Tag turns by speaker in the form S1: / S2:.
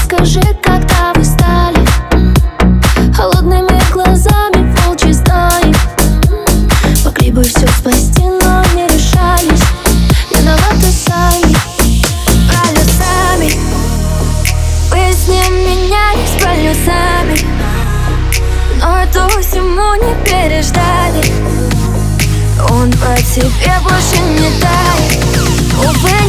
S1: Скажи, когда вы стали холодными глазами волчьей стаи. Могли бы все спасти, но не решались. Виноваты сами, правильно сами. Вы с ним менялись полюсами, но это всему не переждали. Он по тебе больше не тает. Увы,